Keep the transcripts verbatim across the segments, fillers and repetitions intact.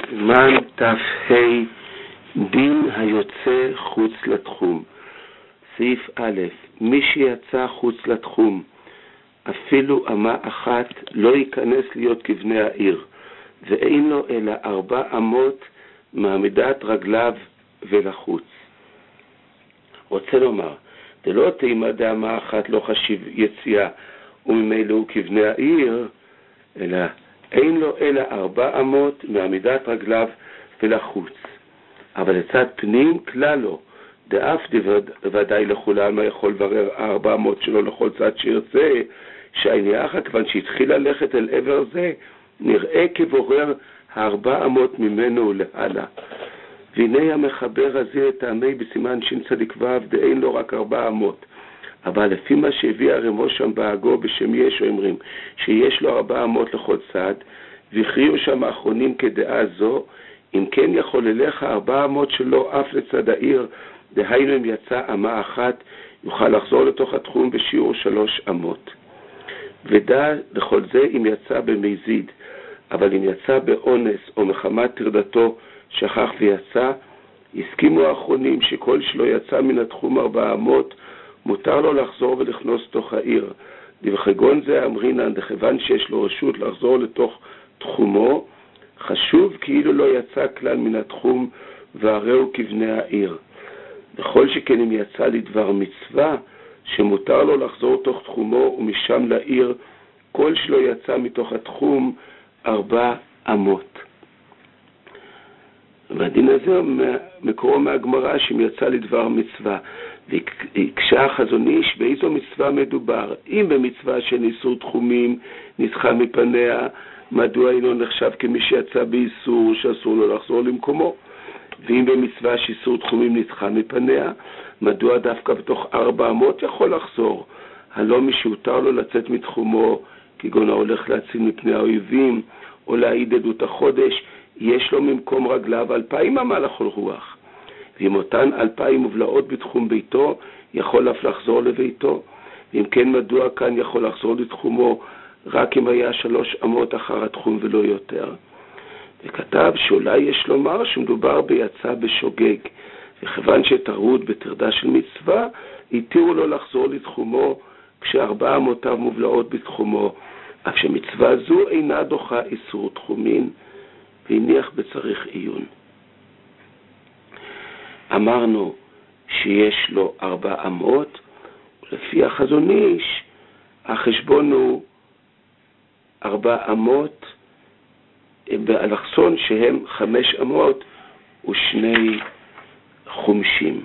סימן ת"ה, דין היוצא חוץ לתחום. סעיף א', מי שיצא חוץ לתחום, אפילו אמה אחת, לא ייכנס להיות כבני העיר, ואין לו אלא ארבע אמות מעמידת רגליו ולחוץ. רוצה לומר, זה לא תימא דאמה אחת לא חשיב יציאה, וממילא הוא כבני העיר, אלא אין לו אלא ארבע אמות מעמידת רגליו ולחוץ. אבל לצד פנים כלל לא, דאף ודאי לכולם מה יכול לברר ארבע אמות שלו לכל צד שירצה, שהענייך כיוון שהתחיל ללכת אל עבר זה, נראה כבורר הארבע אמות ממנו להלאה. והנה המחבר הזה טעמי בסימן שצדיק ו' דאין לו רק ארבע אמות. אבל לפי מה שהביא הרמו שם בהגו בשם יש אומרים שיש לו ארבע אמות לכל צד, והכריעו שם האחרונים כדעה זו, אם כן יכול ללך ארבע אמות שלו אף לצד העיר, דהיינו אם יצא אמה אחת, יוכל לחזור לתוך התחום בשיעור שלוש אמות. ודע לכל זה אם יצא במזיד, אבל אם יצא באונס או מחמת תרדתו שכח ויצא, הסכימו האחרונים שכל שלו יצא מן התחום ארבע אמות, מותר לו לחזור ולכנוס תוך העיר. דבחגון זה אמרינן, דכיוון שיש לו רשות לחזור לתוך תחומו, חשוב כאילו לא יצא כלל מן התחום, והרי הוא כבני העיר. בכל שכן אם יצא לדבר מצווה, שמותר לו לחזור תוך תחומו ומשם לעיר, כל שלו יצא מתוך התחום ארבע אמות. והדין הזה מקורו מהגמרא שאם יצא לדבר מצווה, והקשה החזון איש באיזו מצווה מדובר. אם במצווה של איסור תחומים נדחה מפניה, מדוע אינו נחשב כמי שיצא באיסור שאסור לו לחזור למקומו? ואם במצווה שאיסור תחומים נדחה מפניה, מדוע דווקא בתוך ארבע אמות יכול לחזור? הלא מי שהותר לו לצאת מתחומו, כגון ההולך להציל מפני האויבים, או להעיד עדות החודש, יש לו ממקום רגליו אלפיים אמה לכל רוח. ואם אותן אלפיים מובלעות בתחום ביתו, יכול אף לחזור לביתו. ואם כן, מדוע כאן יכול לחזור לתחומו, רק אם היה שלוש אמות אחר התחום ולא יותר? וכתב שאולי יש לומר שמדובר ביצא בשוגג, וכיוון שתרוד בתרדה של מצווה, התירו לו לחזור לתחומו, כשארבע אמותיו מובלעות בתחומו, אף שמצווה זו אינה דוחה איסור תחומין, והניח בצריך עיון. אמרנו שיש לו ארבע אמות, ולפי החזון איש, החשבון הוא ארבע אמות, באלכסון שהם חמש אמות ושני חומשים.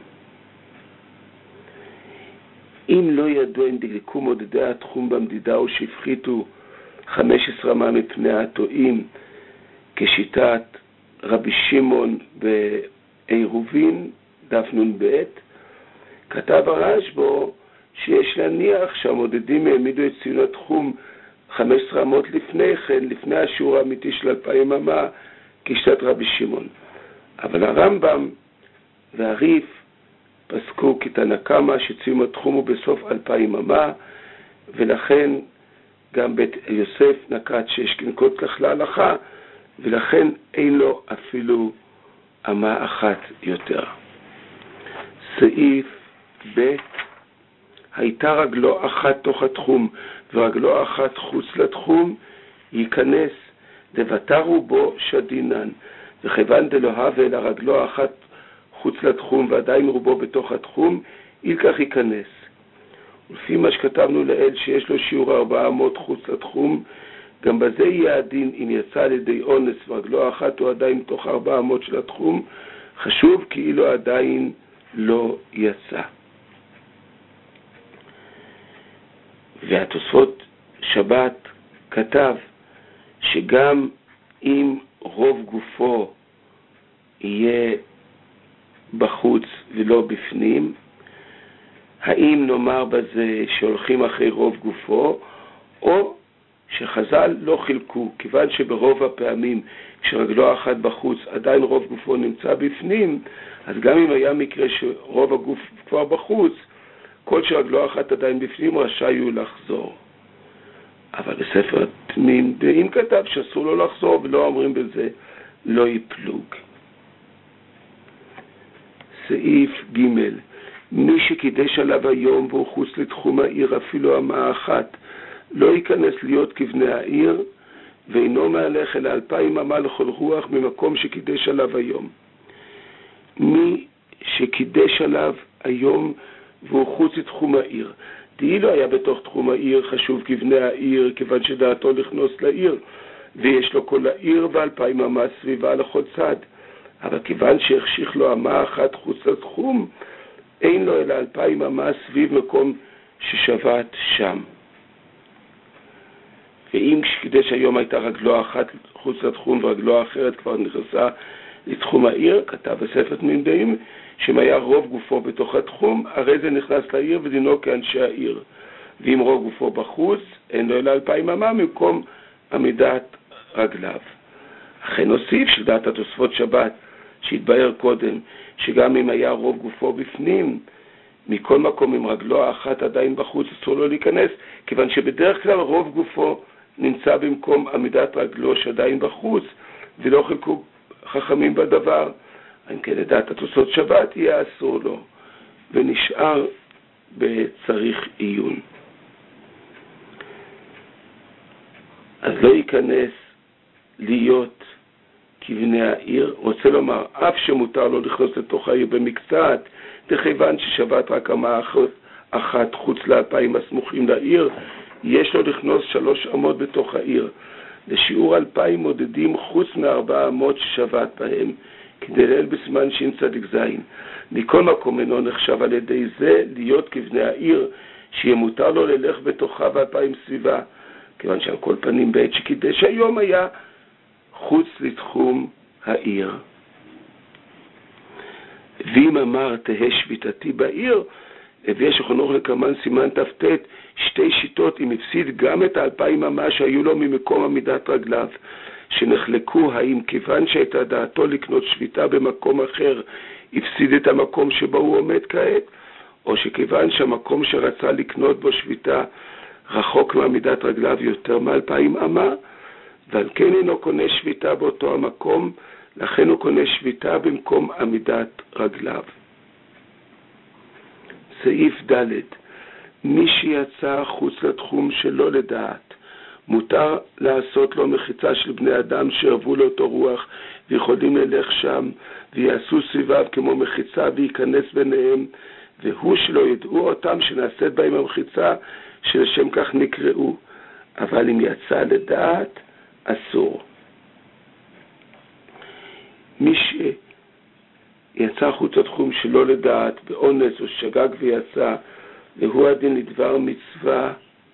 אם לא ידוע אם דליקו מודדי התחום במדידה או שהפחיתו חמש עשרה אמה מפני הטועים, כשיטת רבי שמעון בעירובין, דף נ"ב, כתב הרשב"א שיש להניח שהמודדים העמידו את ציון התחום חמש עשרה אמות לפני כן, לפני השיעור האמיתי של אלפיים אמה, כשיטת רבי שמעון. אבל הרמב"ם והריף פסקו כתנא קמא שציון התחום הוא בסוף אלפיים אמה, ולכן גם בית יוסף נקט שיש לנקוט כך להלכה, ולכן אין לו אפילו אמה אחת יותר. סעיף ב', הייתה רגלו אחת תוך התחום ורגלו אחת חוץ לתחום, ייכנס דבתרו בו שדינן, וכיוון דלא הווה אלא רגלו אחת חוץ לתחום ועדיין רובו בתוך התחום, ילקח ייכנס. ולפי מה שכתבנו לאל שיש לו שיעור ארבע אמות חוץ לתחום, גם בזה יהיה הדין אם יצא על ידי אונס ורגלו אחת הוא עדיין תוך ארבע אמות של התחום, חשוב כאילו עדיין לא יצא. והתוספות שבת כתב שגם אם רוב גופו יהיה בחוץ ולא בפנים, האם נאמר בזה שהולכים אחרי רוב גופו, או שחז"ל לא חילקו, כיוון שברוב הפעמים כשרגלו אחת בחוץ עדיין רוב גופו נמצא בפנים, אז גם אם היה מקרה שרוב הגוף כבר בחוץ, כל שרגלו אחת עדיין בפנים רשאי הוא לחזור. אבל בספר תמים דעים כתב שאסור לו לחזור, ולא אומרים בזה לא יפלוג. סעיף ג' מי שקידש עליו היום והוא חוץ לתחום העיר אפילו אמה אחת, לא ייכנס להיות כבני העיר, ואינו מהלך אלא אלפיים אמה לכל רוח ממקום שקידש עליו היום. מי שקידש עליו היום והוא חוץ לתחום העיר, די לא היה בתוך תחום העיר חשוב כבני העיר, כיוון שדעתו לכנוס לעיר, ויש לו כל העיר באלפיים אמה סביבה לכל צד. אבל כיוון שהחשיך לו אמה אחת חוץ לתחום, אין לו אלא אלפיים אמה סביב מקום ששבת שם. ואם שקידש היום הייתה רגלו אחת חוץ לתחום ורגלו האחרת כבר נכנסה לתחום העיר, כתב בספר תמימי דעים, שאם היה רוב גופו בתוך התחום, הרי זה נכנס לעיר ודינו כאנשי העיר. ואם רוב גופו בחוץ, אין לו אלא אלפיים אמה ממקום עמידת רגליו. אכן נוסיף שדעת התוספות שבת, שהתבהר קודם, שגם אם היה רוב גופו בפנים, מכל מקום עם רגלו האחת עדיין בחוץ אסור לו להיכנס, כיוון שבדרך כלל רוב גופו נמצא במקום עמידת רגלו שעדיין בחוץ, ולא חלקו חכמים בדבר. אם כן, לדעת התוספות שבת יהיה אסור לו, ונשאר בצריך עיון. אז לא ייכנס להיות כבני העיר, רוצה לומר, אף שמותר לו לכנוס לתוך העיר במקצת, דכיוון ששבת רק אמה אחת חוץ לאלפיים הסמוכים לעיר, יש לו לכנוס שלוש אמות בתוך העיר. לשיעור אלפיים מודדים חוץ מארבע אמות ששבת בהם, כדי ליל בסימן שין צדיק זין. מכל מקום אינו נחשב על ידי זה להיות כבני העיר, שיהיה מותר לו ללך בתוכה ואלפיים סביבה, כיוון שעל כל פנים בעת שקידש היום היה חוץ לתחום העיר. ואם אמר תהא שביתתי בעיר, הביא שחנוך לקמן סימן תפתת שתי שיטות, אם הפסיד גם את האלפיים אמה שהיו לו ממקום עמידת רגליו, שנחלקו האם כיוון שהייתה דעתו לקנות שביתה במקום אחר, הפסיד את המקום שבו הוא עומד כעת, או שכיוון שהמקום שרצה לקנות בו שביתה רחוק מעמידת רגליו יותר מאלפיים אמה, ועל כן אינו קונה שביתה באותו המקום, לכן הוא קונה שביתה במקום עמידת רגליו. סעיף ד' מי שיצא חוץ לתחום שלא לדעת, מותר לעשות לו מחיצה של בני אדם שערבו לאותו רוח ויכולים ללך שם ויעשו סביביו כמו מחיצה וייכנס ביניהם, והוא שלא ידעו אותם שנעשית בהם המחיצה שלשם כך נקראו, אבל אם יצא לדעת אסור. מי שיצא חוץ לתחום שלא לדעת באונס או שגג ויצא, והוא הדין לדבר מצווה,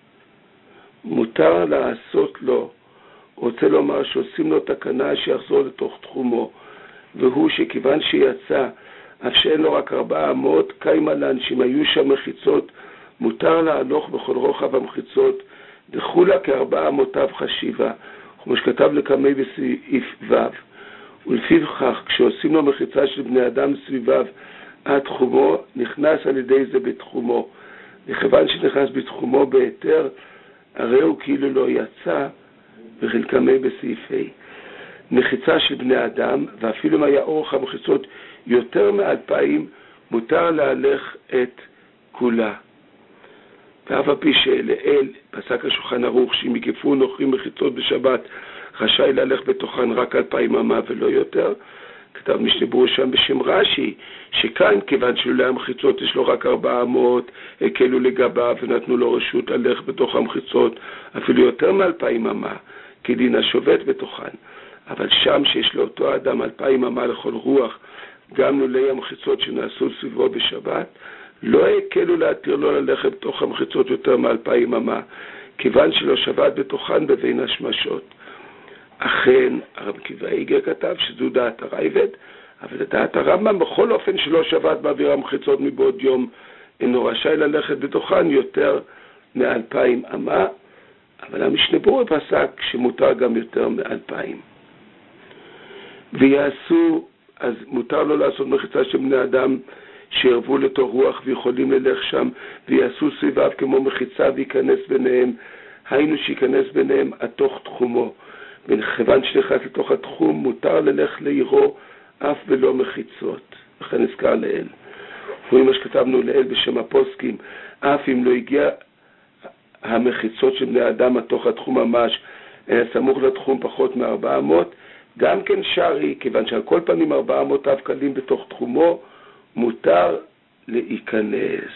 מותר לעשות לו, רוצה לומר שעושים לו תקנה שיחזור לתוך תחומו, והוא שכיוון שיצא, אף שאין לו רק ארבע אמות, קיימה לן שאם היו שם מחיצות, מותר להלוך בכל רוחב המחיצות, דחולה כארבע אמותיו חשיבה, כמו שכתב לקמי בסעיף ו'. ולפיו כך, כשעושים לו מחיצה של בני אדם סביביו עד תחומו, נכנס על ידי זה בתחומו. וכיוון שנכנס בתחומו בהיתר, הרי הוא כאילו לא יצא, וחלקמי בסעיף ה'. מחיצה של בני אדם, ואפילו אם היה אורך המחיצות יותר מאלפיים, מותר להלך את כולה. ואף על פי שאליאל, פסק השולחן ערוך, שאם יגפו נוכרים מחיצות בשבת, רשאי ללך בתוכן רק אלפיים אמה ולא יותר. כתב משנה ברורה שם בשם רש"י, שכאן כיוון שלולא המחיצות יש לו רק ארבע אמות, הקלו לגביו ונתנו לו רשות ללך בתוך המחיצות, אפילו יותר מאלפיים אמה, כדין השובת בתוכן. אבל שם שיש לאותו אדם אלפיים אמה לכל רוח, גם לולי המחיצות שנעשו סביבו בשבת, לא הקלו להתיר לו ללכת בתוך המחיצות יותר מאלפיים אמה, כיוון שלא שבת בתוכן בבין השמשות. אכן, הרב עקיבא איגר כתב שזו דעת הרייבד, אבל דעת הרמב"ם בכל אופן שלא שבת באוויר המחיצות מבעוד יום, אינו רשאי ללכת בתוכן יותר מאלפיים אמה, אבל המשנה ברורה פסק שמותר גם יותר מאלפיים. ויעשו, אז מותר לו לעשות מחיצה של בני אדם שירבו לתוך רוח ויכולים ללך שם, ויעשו סביביו כמו מחיצה וייכנס ביניהם, היינו שיכנס ביניהם התוך תחומו. וכיוון שנכנס לתוך התחום, מותר ללך לעירו אף ולא מחיצות. לכן נזכר לאל. רואים מה שכתבנו לאל בשם הפוסקים, אף אם לא הגיע המחיצות של בני אדם מתוך התחום ממש, אלא סמוך לתחום פחות מארבע אמות, גם כן שרי, כיוון שעל כל פנים ארבע אמותיו קלים בתוך תחומו, מותר להיכנס.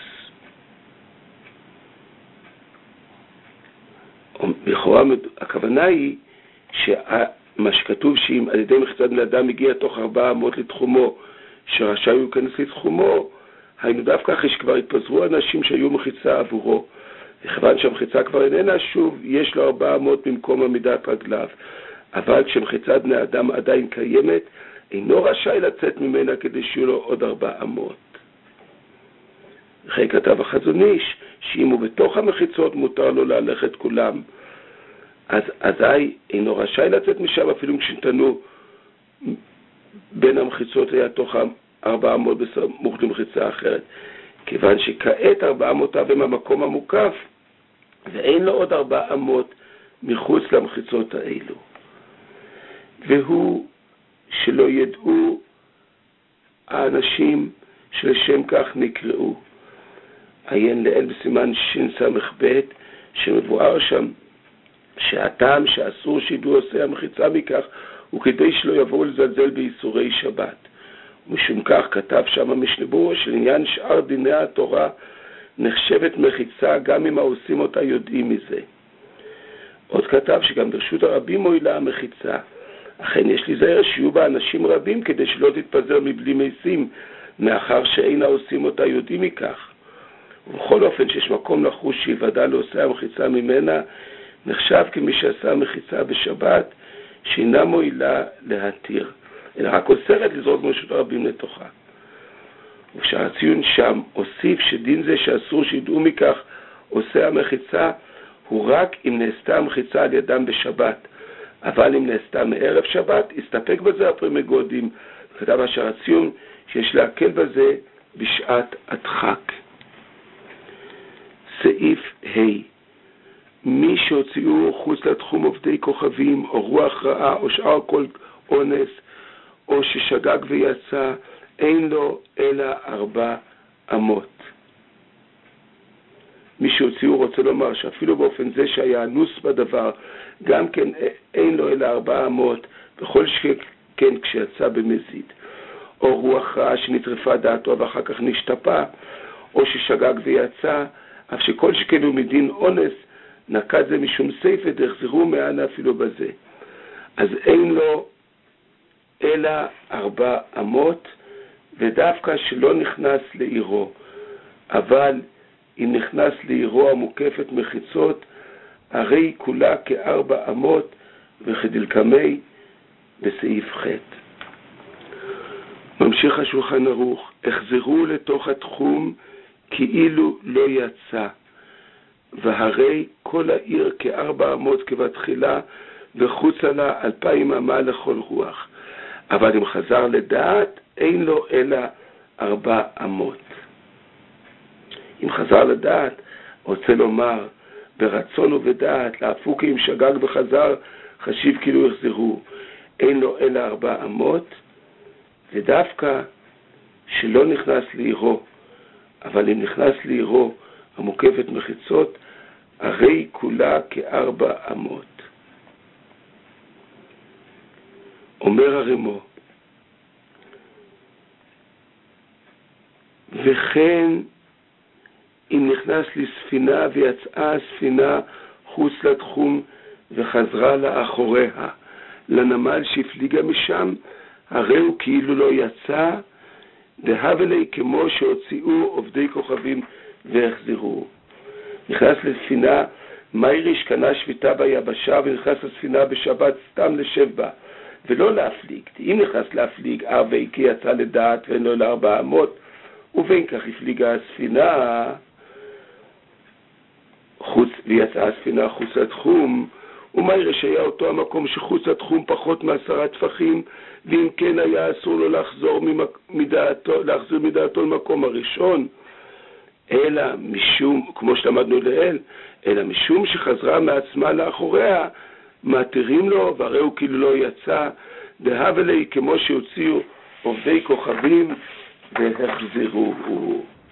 לכאורה הכוונה היא שמה שכתוב שאם על ידי מחיצת בני אדם הגיע תוך ארבע אמות לתחומו, שרשאי הוא להיכנס לתחומו, היינו דווקא אחרי שכבר התפזרו אנשים שהיו מחיצה עבורו. וכיוון שהמחיצה כבר איננה שוב, יש לו ארבע אמות במקום עמידת רגליו. אבל כשמחיצת בני אדם עדיין קיימת, אינו רשאי לצאת ממנה כדי שיהיו לו עוד ארבע אמות. וכי כתב החזון איש, שאם הוא בתוך המחיצות מותר לו ללכת כולם, אז אזי אינו רשאי לצאת משם אפילו כשנתנו בין המחיצות היה תוך ארבע אמות בסמוך למחיצה אחרת. כיוון שכעת ארבע אמותיו הם המקום המוקף, ואין לו עוד ארבע אמות מחוץ למחיצות האלו. והוא שלא ידעו האנשים שלשם כך נקראו. עיין לאל בסימן שין סמך בית, שמבואר שם שהטעם שאסור שידעו עושה המחיצה מכך, הוא כדי שלא יבואו לזלזל באיסורי שבת. משום כך כתב שם המשנה ברורה שלעניין שאר דיני התורה נחשבת מחיצה גם אם העושים אותה יודעים מזה. עוד כתב שגם ברשות הרבים מועילה המחיצה. אכן יש להיזהר שיהיו בה אנשים רבים כדי שלא תתפזר מבלי משים, מאחר שאין העושים אותה יודעים מכך. ובכל אופן שיש מקום לחוש שיוודע לעושה המחיצה ממנה, נחשב כמי שעשה המחיצה בשבת שאינה מועילה להתיר, אלא רק אוסרת לזרוק ברשות הרבים לתוכה. וכשהציון שם הוסיף שדין זה שאסור שידעו מכך עושה המחיצה, הוא רק אם נעשתה המחיצה על ידם בשבת, אבל אם נעשתה מערב שבת, הסתפק בזה הפרימגודים, כתב אשר הציון שיש להקל בזה בשעת הדחק. סעיף ה' מי שהוציאו חוץ לתחום עובדי כוכבים, או רוח רעה, או שאר כל אונס, או ששגג ויצא, אין לו אלא ארבע אמות. מי שהוציאו רוצה לומר שאפילו באופן זה שהיה אנוס בדבר, גם כן אין לו אלא ארבע אמות, בכל שכן כשיצא במזיד. או רוח רעה שנטרפה דעתו ואחר כך נשתפה, או ששגג ויצא, אף שכל שכן הוא מדין אונס, נקד זה משום סייף ודחזרו מענה אפילו בזה. אז אין לו אלא ארבע אמות, ודווקא שלא נכנס לעירו. אבל אם נכנס לעירו המוקפת מחיצות, הרי כולה כארבע אמות וכדלקמי בסעיף ח'. ממשיך השולחן ערוך, החזרו לתוך התחום כאילו לא יצא, והרי כל העיר כארבע אמות כבתחילה, וחוצה לה אלפיים אמה לכל רוח. אבל אם חזר לדעת, אין לו אלא ארבע אמות. אם חזר לדעת, רוצה לומר, ברצון ובדעת, להפוק אם שגג וחזר, חשיב כאילו יחזרו. אין לו אלא ארבע אמות, ודווקא שלא נכנס לעירו, אבל אם נכנס לעירו המוקפת מחיצות, הרי כולה כארבע אמות. אומר הרמו, וכן אם נכנס לספינה ויצאה הספינה חוץ לתחום וחזרה לאחוריה, לנמל שהפליגה משם, הרי הוא כאילו לא יצא, דהבלי כמו שהוציאו עובדי כוכבים והחזירו. נכנס לספינה, מייריש קנה שביתה ביבשה, ונכנס לספינה בשבת סתם לשב בה, ולא להפליג. אם נכנס להפליג, ארבעי כי יצא לדעת ואין לו לארבע אמות, ובין כך הפליגה הספינה, חוץ, ויצאה הספינה חוץ לתחום, ומייריש היה אותו המקום שחוץ לתחום פחות מעשרה טפחים, ואם כן היה אסור לו לחזור מדעתו, להחזיר מדעתו למקום הראשון, אלא משום, כמו שלמדנו לאל, אלא משום שחזרה מעצמה לאחוריה, מתירים לו, והרי הוא כאילו לא יצא, דהב אלי כמו שהוציאו עובדי כוכבים והחזירו.